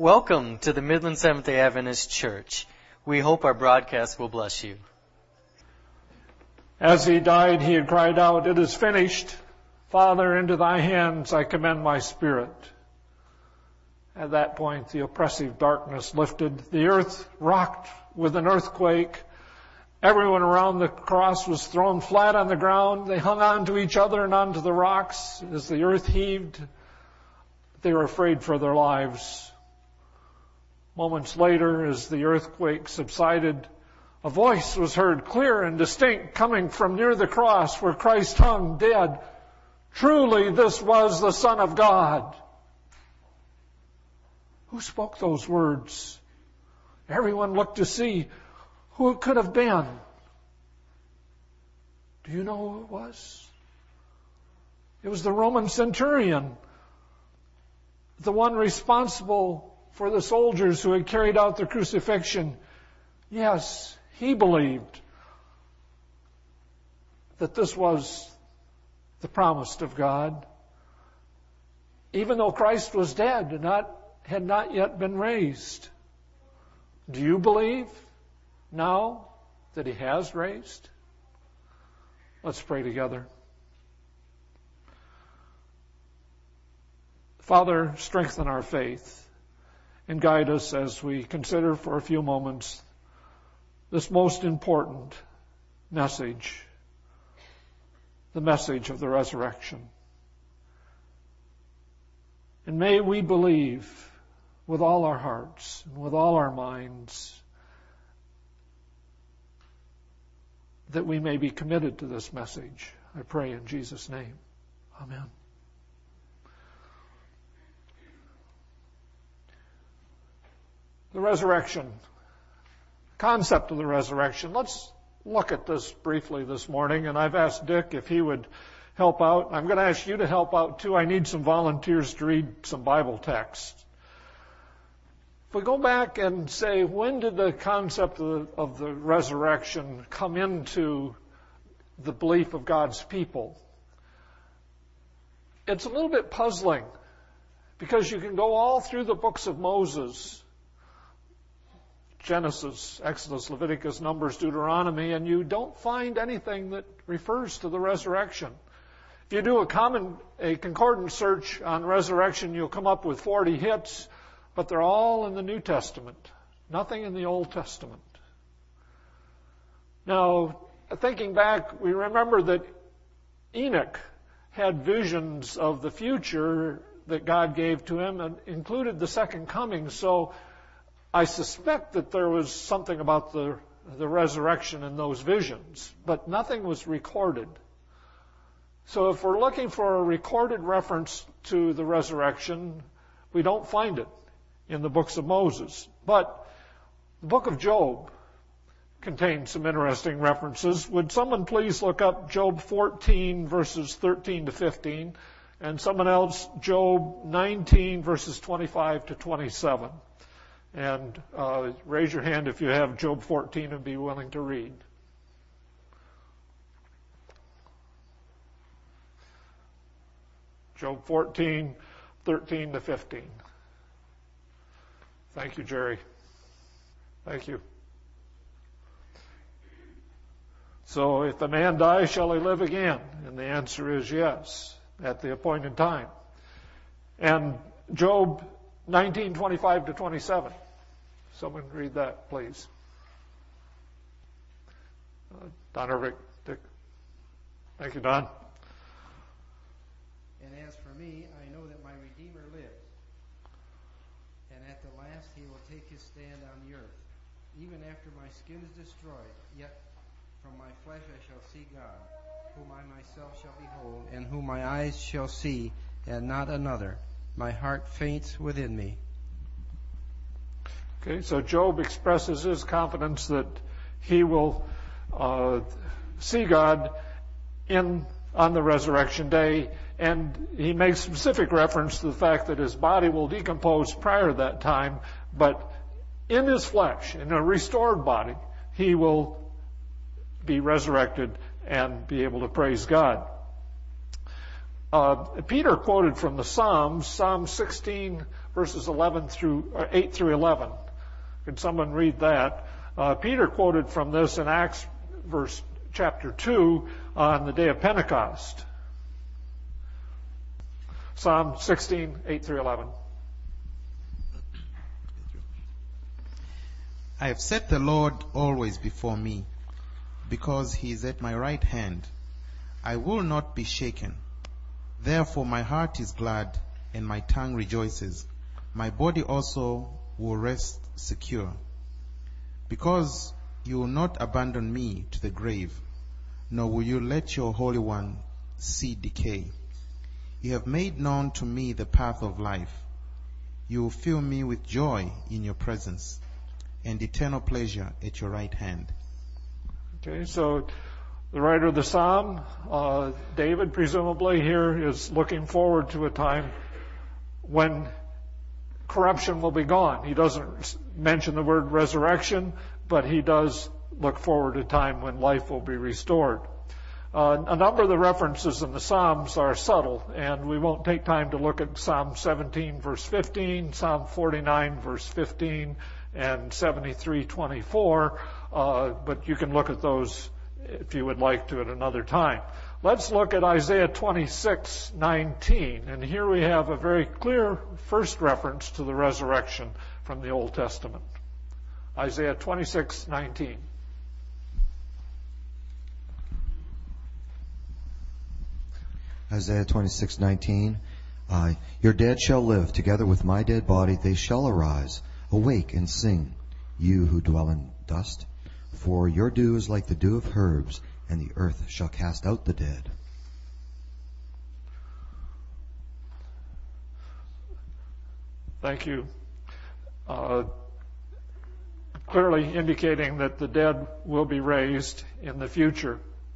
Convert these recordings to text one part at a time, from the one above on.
Welcome to the Midland Seventh-day Adventist Church. We hope our broadcast will bless you. As he died, he had cried out, "It is finished. Father, into thy hands I commend my spirit." At that point, the oppressive darkness lifted. The earth rocked with an earthquake. Everyone around the cross was thrown flat on the ground. They hung on to each other and onto the rocks as the earth heaved. They were afraid for their lives. Moments later, as the earthquake subsided, a voice was heard clear and distinct coming from near the cross where Christ hung dead. Truly, this was the Son of God. Who spoke those words? Everyone looked to see who it could have been. Do you know who it was? It was the Roman centurion, the one responsible for the soldiers who had carried out the crucifixion. Yes, he believed that this was the promise of God, even though Christ was dead and had not yet been raised. Do you believe now that he has raised? Let's pray together. Father, strengthen our faith and guide us as we consider for a few moments this most important message, the message of the resurrection. And may we believe with all our hearts and with all our minds that we may be committed to this message. I pray in Jesus' name. Amen. The resurrection, concept of the resurrection. Let's look at this briefly this morning, and I've asked Dick if he would help out. I'm going to ask you to help out too. I need some volunteers to read some Bible text. If we go back and say, when did the concept of the resurrection come into the belief of God's people? It's a little bit puzzling because you can go all through the books of Moses, Genesis, Exodus, Leviticus, Numbers, Deuteronomy, and you don't find anything that refers to the resurrection. If you do a concordant search on resurrection, you'll come up with 40 hits, but they're all in the New Testament, nothing in the Old Testament. Now, thinking back, we remember that Enoch had visions of the future that God gave to him and included the second coming, so I suspect that there was something about the resurrection in those visions, but nothing was recorded. So if we're looking for a recorded reference to the resurrection, we don't find it in the books of Moses. But the book of Job contains some interesting references. Would someone please look up Job 14, verses 13 to 15, and someone else, Job 19, verses 25 to 27. And raise your hand if you have Job 14 and be willing to read. Job 14, 13 to 15. Thank you, Jerry. Thank you. So, if the man dies, shall he live again? And the answer is yes, at the appointed time. And Job 19, 25 to 27. Someone read that, please. Don Ervick, Dick. Thank you, Don. And as for me, I know that my Redeemer lives, and at the last he will take his stand on the earth. Even after my skin is destroyed, yet from my flesh I shall see God, whom I myself shall behold, and whom my eyes shall see, and not another. My heart faints within me. Okay, so Job expresses his confidence that he will see God on the resurrection day, and he makes specific reference to the fact that his body will decompose prior to that time, but in his flesh, in a restored body, he will be resurrected and be able to praise God. Peter quoted from the Psalms, Psalm 16, verses 8 through 11. Could someone read that? Peter quoted from this in Acts chapter 2 on the day of Pentecost. Psalm 16, 8 through 11. I have set the Lord always before me, because he is at my right hand. I will not be shaken. Therefore my heart is glad, and my tongue rejoices. My body also will rest secure. Because you will not abandon me to the grave, nor will you let your Holy One see decay. You have made known to me the path of life. You will fill me with joy in your presence, and eternal pleasure at your right hand. Okay, so the writer of the Psalm, David, presumably here, is looking forward to a time when corruption will be gone. He doesn't mention the word resurrection, but he does look forward to a time when life will be restored. A number of the references in the Psalms are subtle, and we won't take time to look at Psalm 17, verse 15, Psalm 49, verse 15, and 73:24, but you can look at those if you would like to at another time. Let's look at Isaiah 26:19, and here we have a very clear first reference to the resurrection from the Old Testament. Isaiah 26:19. Isaiah 26:19. Your dead shall live, together with my dead body they shall arise. Awake and sing, you who dwell in dust. For your dew is like the dew of herbs, and the earth shall cast out the dead. Thank you. Clearly indicating that the dead will be raised in the future.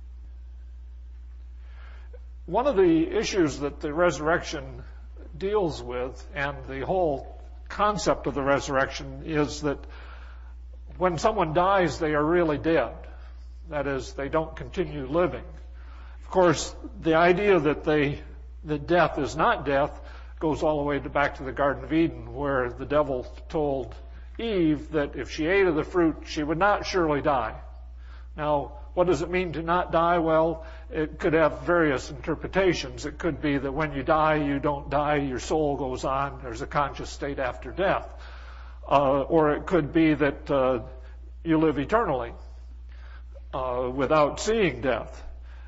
One of the issues that the resurrection deals with, and the whole concept of the resurrection, is that when someone dies, they are really dead. That is, they don't continue living. Of course, the idea that death is not death goes all the way back to the Garden of Eden, where the devil told Eve that if she ate of the fruit, she would not surely die. Now, what does it mean to not die? Well, it could have various interpretations. It could be that when you die, you don't die, your soul goes on, there's a conscious state after death. Or it could be that you live eternally without seeing death.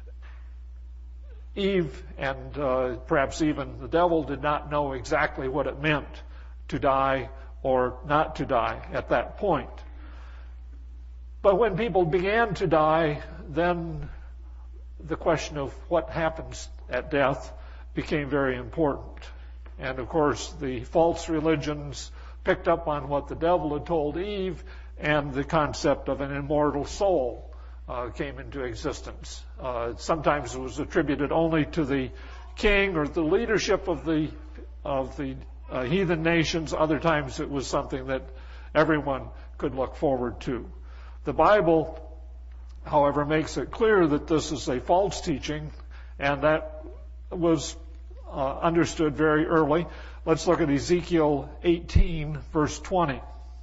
Eve and perhaps even the devil did not know exactly what it meant to die or not to die at that point. But when people began to die, then the question of what happens at death became very important. And of course, the false religions picked up on what the devil had told Eve, and the concept of an immortal soul came into existence. Sometimes it was attributed only to the king or the leadership of the heathen nations. Other times it was something that everyone could look forward to. The Bible, however, makes it clear that this is a false teaching, and that was understood very early. Let's look at Ezekiel 18, verse 20.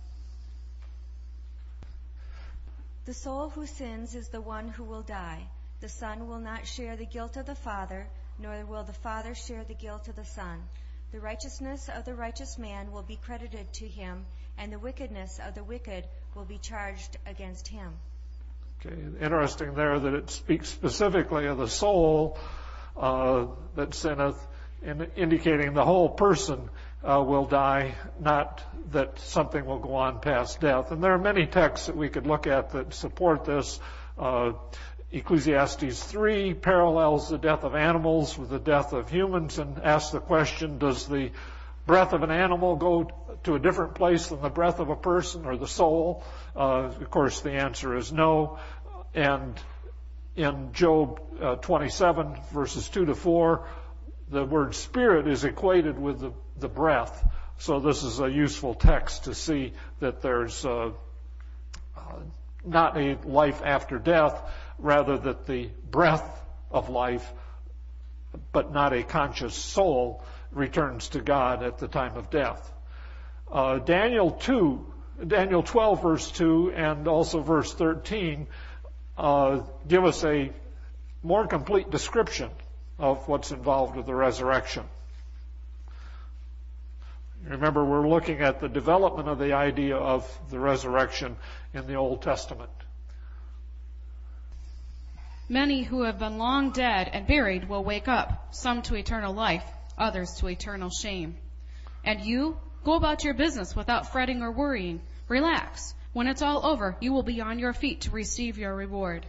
The soul who sins is the one who will die. The son will not share the guilt of the father, nor will the father share the guilt of the son. The righteousness of the righteous man will be credited to him, and the wickedness of the wicked will be charged against him. Okay, interesting there that it speaks specifically of the soul that sinneth, indicating the whole person will die, not that something will go on past death. And there are many texts that we could look at that support this. Ecclesiastes 3 parallels the death of animals with the death of humans and asks the question, does the breath of an animal go to a different place than the breath of a person or the soul? Of course, the answer is no. And in Job 27, verses 2 to 4, the word spirit is equated with the breath. So this is a useful text to see that there's not a life after death, rather that the breath of life, but not a conscious soul, returns to God at the time of death. Daniel 12 verse 2 and also verse 13 give us a more complete description of what's involved with the resurrection. Remember, we're looking at the development of the idea of the resurrection in the Old Testament. Many who have been long dead and buried will wake up, some to eternal life, others to eternal shame. And you, go about your business without fretting or worrying. Relax. When it's all over, you will be on your feet to receive your reward.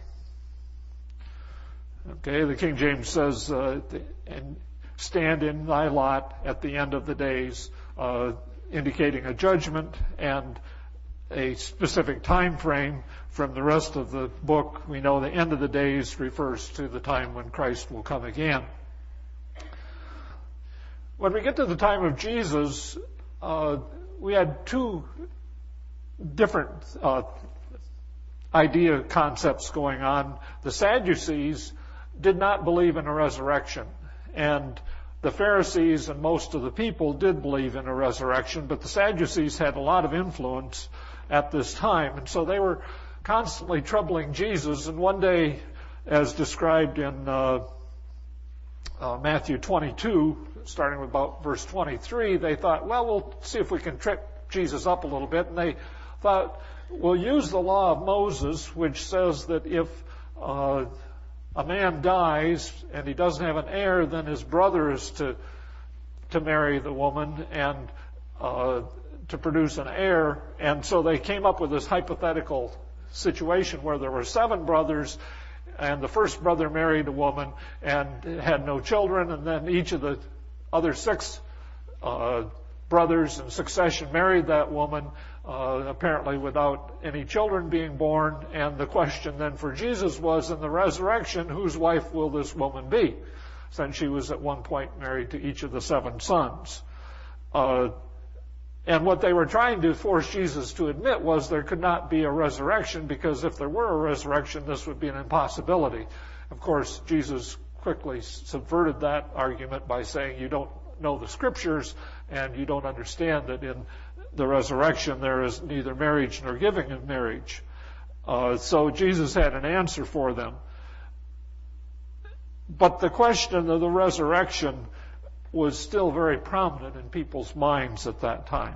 Okay, the King James says, and stand in thy lot at the end of the days, indicating a judgment and a specific time frame. From the rest of the book, we know the end of the days refers to the time when Christ will come again. When we get to the time of Jesus, we had two different idea concepts going on. The Sadducees did not believe in a resurrection, and the Pharisees and most of the people did believe in a resurrection, but the Sadducees had a lot of influence at this time, and so they were constantly troubling Jesus. And one day, as described in Matthew 22, starting with about verse 23, they thought, well, we'll see if we can trip Jesus up a little bit. And they thought, we'll use the law of Moses, which says that if a man dies and he doesn't have an heir, then his brother is to marry the woman and to produce an heir. And so they came up with this hypothetical situation where there were 7 brothers, and the first brother married a woman and had no children, and then each of the other 6 brothers in succession married that woman, apparently without any children being born. And the question then for Jesus was, in the resurrection, whose wife will this woman be, since she was at one point married to each of the 7 sons? And what they were trying to force Jesus to admit was there could not be a resurrection, because if there were a resurrection, this would be an impossibility. Of course, Jesus quickly subverted that argument by saying, you don't know the Scriptures, and you don't understand that in the resurrection there is neither marriage nor giving of marriage. So Jesus had an answer for them. But the question of the resurrection was still very prominent in people's minds at that time.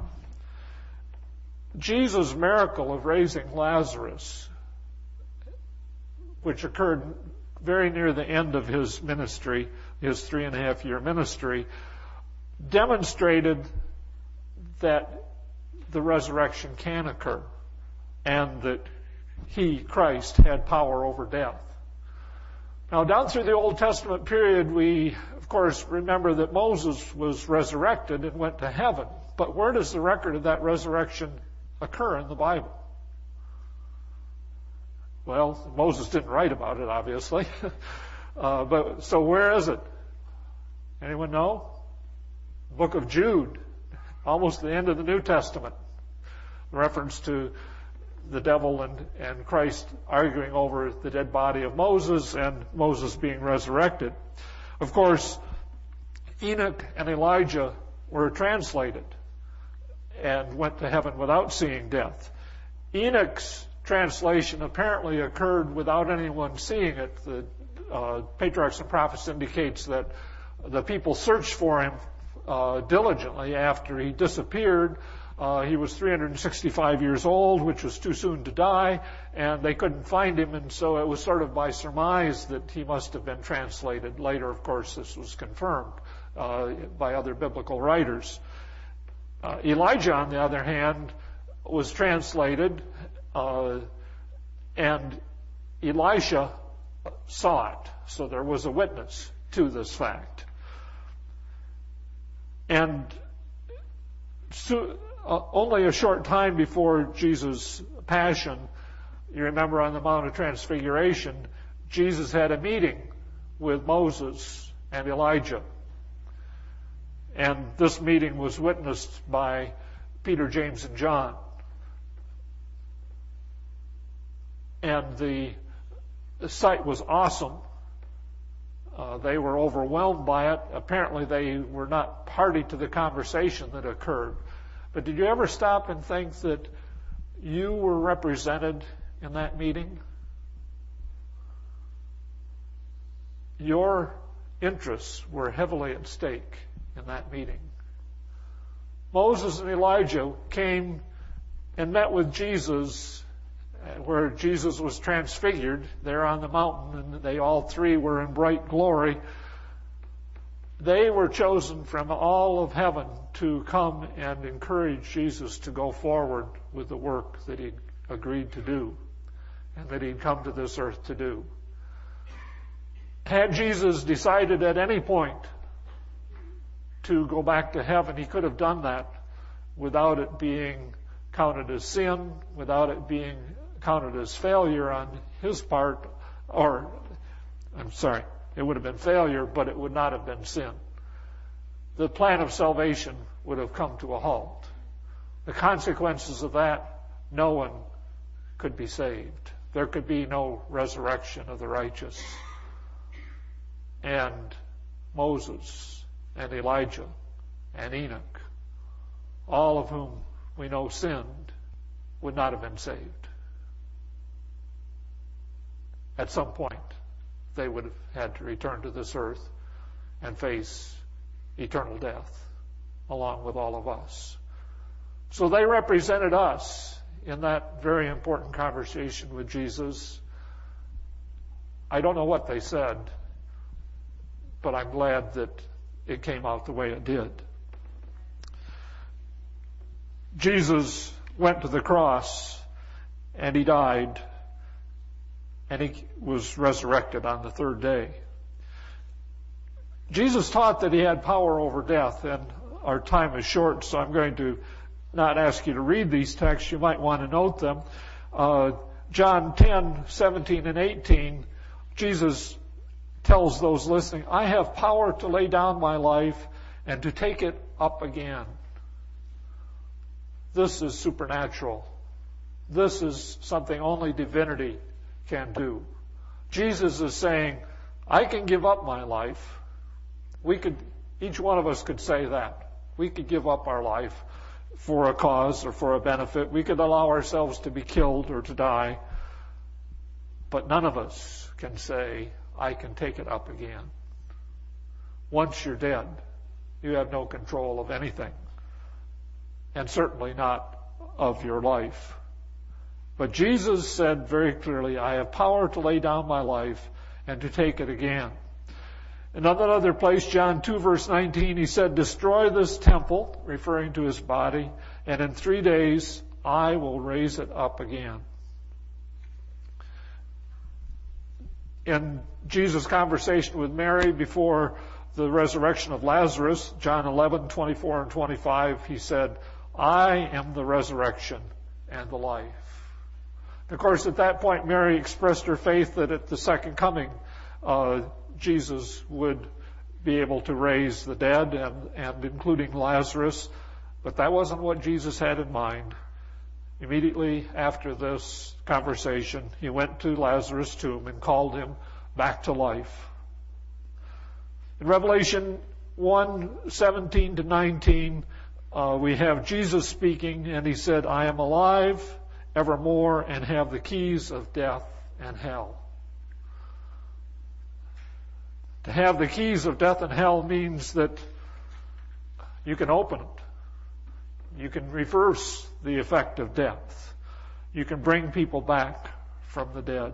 Jesus' miracle of raising Lazarus, which occurred very near the end of his ministry, his 3.5-year ministry, demonstrated that the resurrection can occur and that he, Christ, had power over death. Now, down through the Old Testament period, we, of course, remember that Moses was resurrected and went to heaven. But where does the record of that resurrection occur in the Bible? Well, Moses didn't write about it, obviously. But so where is it? Anyone know? Book of Jude, almost the end of the New Testament. Reference to the devil and Christ arguing over the dead body of Moses and Moses being resurrected. Of course, Enoch and Elijah were translated and went to heaven without seeing death. Enoch's translation apparently occurred without anyone seeing it. The Patriarchs and Prophets indicates that the people searched for him diligently after he disappeared. He was 365 years old, which was too soon to die, and they couldn't find him, and so it was sort of by surmise that he must have been translated. Later, of course, this was confirmed by other biblical writers. Elijah, on the other hand, was translated, and Elisha saw it, so there was a witness to this fact. And only a short time before Jesus' passion, you remember on the Mount of Transfiguration, Jesus had a meeting with Moses and Elijah. And this meeting was witnessed by Peter, James, and John. And the sight was awesome. They were overwhelmed by it. Apparently they were not party to the conversation that occurred. But did you ever stop and think that you were represented in that meeting? Your interests were heavily at stake in that meeting. Moses and Elijah came and met with Jesus where Jesus was transfigured there on the mountain, and they all three were in bright glory. They were chosen from all of heaven to come and encourage Jesus to go forward with the work that he'd agreed to do and that he'd come to this earth to do. Had Jesus decided at any point to go back to heaven, he could have done that without it being counted as sin, without it being counted as failure on his part, it would have been failure, but it would not have been sin. The plan of salvation would have come to a halt. The consequences of that, no one could be saved. There could be no resurrection of the righteous. And Moses and Elijah and Enoch, all of whom we know sinned, would not have been saved. At some point, they would have had to return to this earth and face eternal death, along with all of us. So they represented us in that very important conversation with Jesus. I don't know what they said, but I'm glad that it came out the way it did. Jesus went to the cross and he died, and he was resurrected on the third day. Jesus taught that he had power over death, and our time is short, so I'm going to not ask you to read these texts. You might want to note them. John 10:17 and 18, Jesus tells those listening, I have power to lay down my life and to take it up again. This is supernatural. This is something only divinity can do. Jesus is saying, I can give up my life. Each one of us could say that. We could give up our life for a cause or for a benefit. We could allow ourselves to be killed or to die. But none of us can say, I can take it up again. Once you're dead, you have no control of anything. And certainly not of your life. But Jesus said very clearly, I have power to lay down my life and to take it again. In another place, John 2 verse 19, he said, destroy this temple, referring to his body, and in 3 days I will raise it up again. In Jesus' conversation with Mary before the resurrection of Lazarus, John 11:24 and 25, he said, I am the resurrection and the life. Of course, at that point, Mary expressed her faith that at the second coming, Jesus would be able to raise the dead, and including Lazarus. But that wasn't what Jesus had in mind. Immediately after this conversation, he went to Lazarus' tomb and called him back to life. In Revelation 1:17 to 19, we have Jesus speaking, and he said, I am alive evermore and have the keys of death and hell. To have the keys of death and hell means that you can open it. You can reverse the effect of death. You can bring people back from the dead.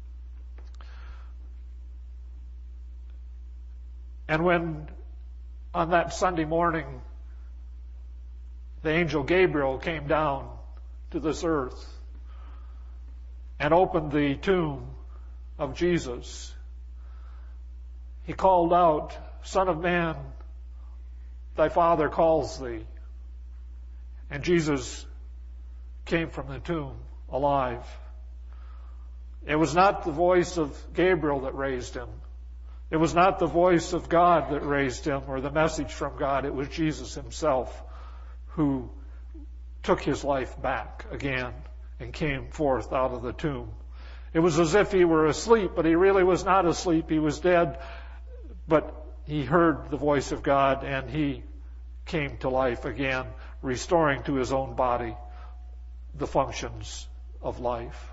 And when on that Sunday morning, the angel Gabriel came down to this earth and opened the tomb of Jesus, he called out, Son of Man, thy Father calls thee. And Jesus came from the tomb alive. It was not the voice of Gabriel that raised him. It was not the voice of God that raised him or the message from God. It was Jesus himself who took his life back again and came forth out of the tomb. It was as if he were asleep, but he really was not asleep. He was dead. But he heard the voice of God and he came to life again, restoring to his own body the functions of life.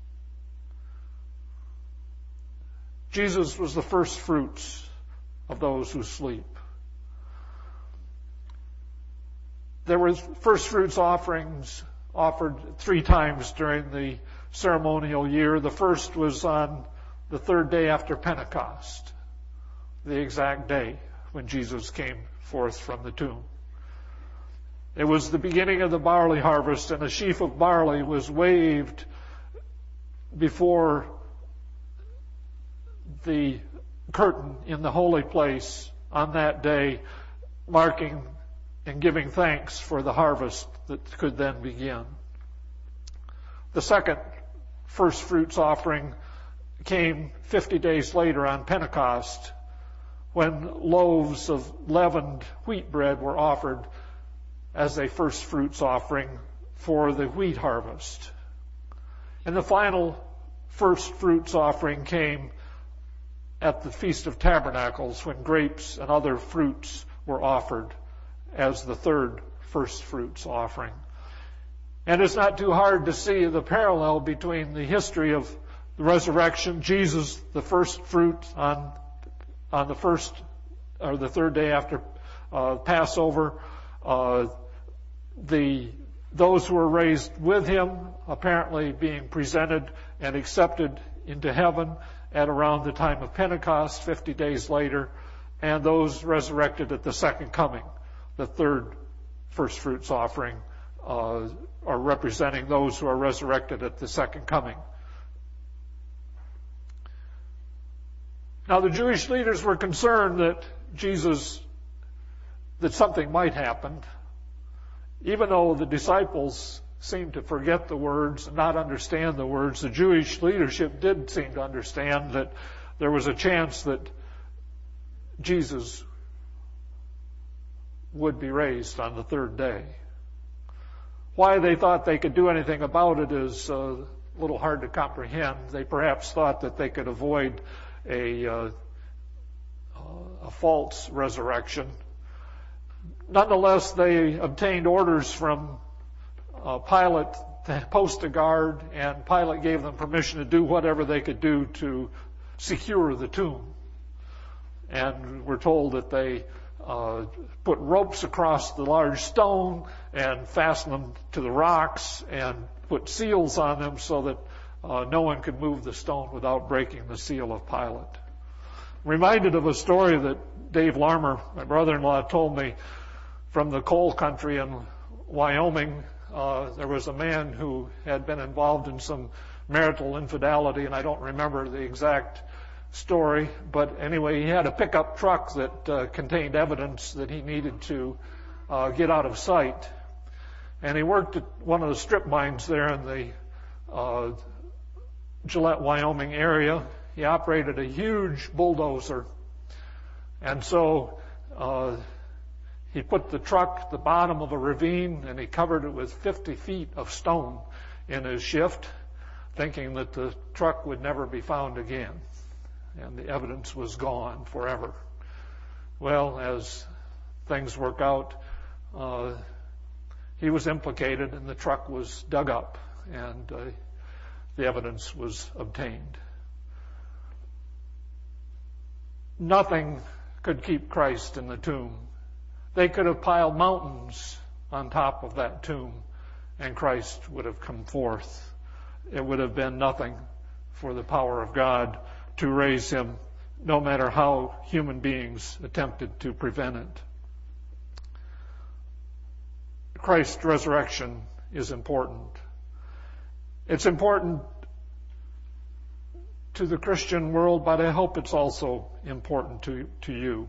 Jesus was the first fruits of those who sleep. There were first fruits offerings offered 3 times during the ceremonial year. The first was on the 3rd day after Pentecost, the exact day when Jesus came forth from the tomb. It was the beginning of the barley harvest, and a sheaf of barley was waved before the curtain in the holy place on that day, marking and giving thanks for the harvest that could then begin. The second first fruits offering came 50 days later on Pentecost, when loaves of leavened wheat bread were offered as a first fruits offering for the wheat harvest. And the final first fruits offering came at the Feast of Tabernacles, when grapes and other fruits were offered as the third first fruits offering. And it's not too hard to see the parallel between the history of the resurrection, Jesus, the first fruit on the first or the 3rd day after Passover, those who were raised with him apparently being presented and accepted into heaven at around the time of Pentecost, 50 days later, and those resurrected at the second coming, the third first fruits offering, are representing those who are resurrected at the second coming. Now, the Jewish leaders were concerned that something might happen, even though the disciples seemed to forget the words and not understand the words. The Jewish leadership did seem to understand that there was a chance that Jesus would be raised on the 3rd day. Why they thought they could do anything about it is a little hard to comprehend. They perhaps thought that they could avoid a false resurrection. Nonetheless, they obtained orders from Pilate to post a guard, and Pilate gave them permission to do whatever they could do to secure the tomb. And we're told that they put ropes across the large stone and fastened them to the rocks and put seals on them so that no one could move the stone without breaking the seal of Pilate. Reminded of a story that Dave Larmer, my brother-in-law, told me from the coal country in Wyoming. There was a man who had been involved in some marital infidelity, and I don't remember the exact story, but anyway, he had a pickup truck that contained evidence that he needed to get out of sight. And he worked at one of the strip mines there in the Gillette, Wyoming area. He operated a huge bulldozer. And so he put the truck at the bottom of a ravine, and he covered it with 50 feet of stone in his shift, thinking that the truck would never be found again. And the evidence was gone forever. Well, as things work out, he was implicated, and the truck was dug up, and the evidence was obtained. Nothing could keep Christ in the tomb. They could have piled mountains on top of that tomb, and Christ would have come forth. It would have been nothing for the power of God to raise him, no matter how human beings attempted to prevent it. Christ's resurrection is important. It's important to the Christian world, but I hope it's also important to you.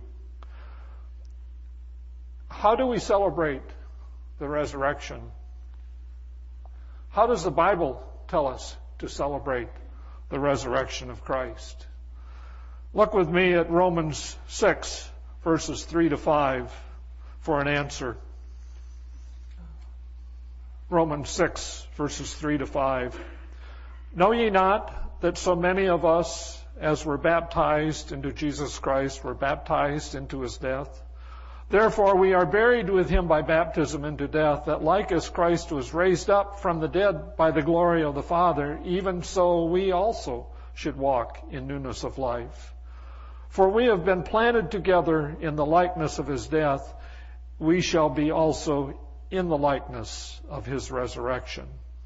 How do we celebrate the resurrection? How does the Bible tell us to celebrate the resurrection of Christ? Look with me at Romans 6, verses 3 to 5 for an answer. Romans 6, verses 3 to 5. Know ye not that so many of us, as we're baptized into Jesus Christ, we're baptized into his death. Therefore, we are buried with him by baptism into death, that like as Christ was raised up from the dead by the glory of the Father, even so we also should walk in newness of life. For we have been planted together in the likeness of his death, we shall be also in the likeness of his resurrection.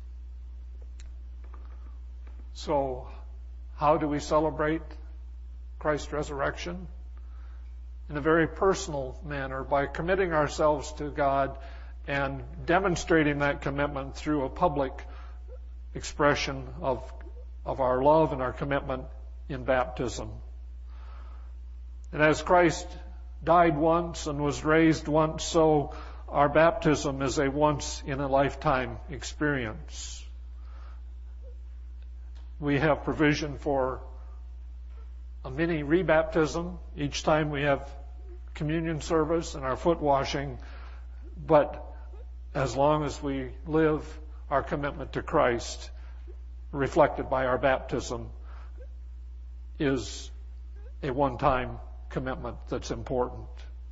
So, how do we celebrate Christ's resurrection? In a very personal manner, by committing ourselves to God and demonstrating that commitment through a public expression of our love and our commitment in baptism. And as Christ died once and was raised once, so our baptism is a once-in-a-lifetime experience. We have provision for a mini rebaptism each time we have communion service and our foot washing, but as long as we live our commitment to Christ, reflected by our baptism, is a one-time commitment that's important.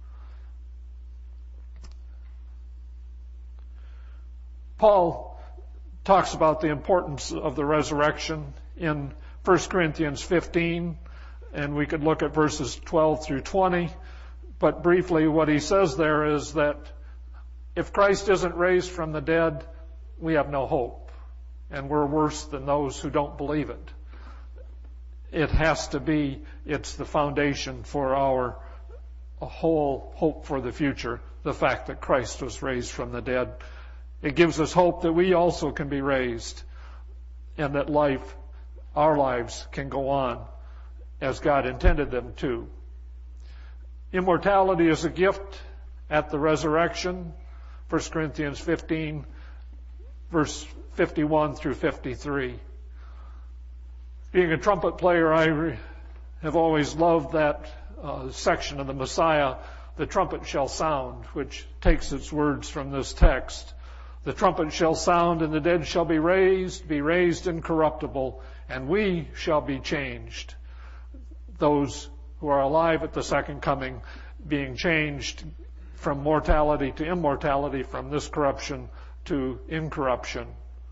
Paul talks about the importance of the resurrection in 1 Corinthians 15, and we could look at verses 12 through 20. But briefly, what he says there is that if Christ isn't raised from the dead, we have no hope, and we're worse than those who don't believe it. It has to be, it's the foundation for our whole hope for the future, the fact that Christ was raised from the dead. It gives us hope that we also can be raised, and that our lives can go on as God intended them to. Immortality is a gift at the resurrection. 1 Corinthians 15, verse 51 through 53. Being a trumpet player, I have always loved that section of the Messiah, the trumpet shall sound, which takes its words from this text. The trumpet shall sound, and the dead shall be raised incorruptible, and we shall be changed. Those who are alive at the second coming being changed from mortality to immortality, from this corruption to incorruption.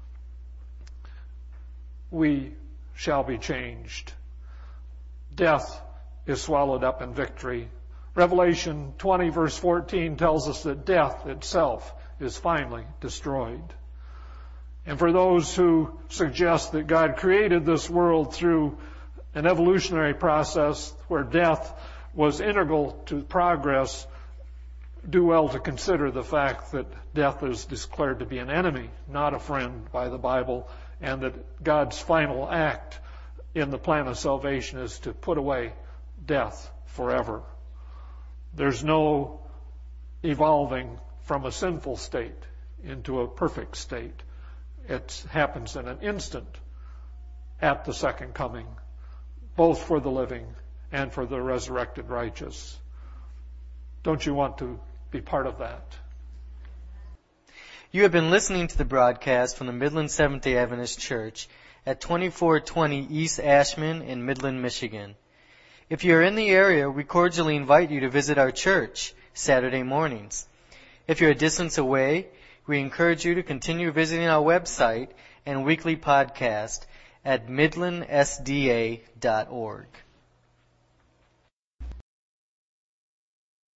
We shall be changed. Death is swallowed up in victory. Revelation 20 verse 14 tells us that death itself is finally destroyed. And for those who suggest that God created this world through an evolutionary process where death was integral to progress, do well to consider the fact that death is declared to be an enemy, not a friend by the Bible, and that God's final act in the plan of salvation is to put away death forever. There's no evolving from a sinful state into a perfect state. It happens in an instant at the second coming, both for the living and for the resurrected righteous. Don't you want to be part of that? You have been listening to the broadcast from the Midland Seventh-day Adventist Church at 2420 East Ashman in Midland, Michigan. If you are in the area, we cordially invite you to visit our church Saturday mornings. If you're a distance away, we encourage you to continue visiting our website and weekly podcast at midlandsda.org.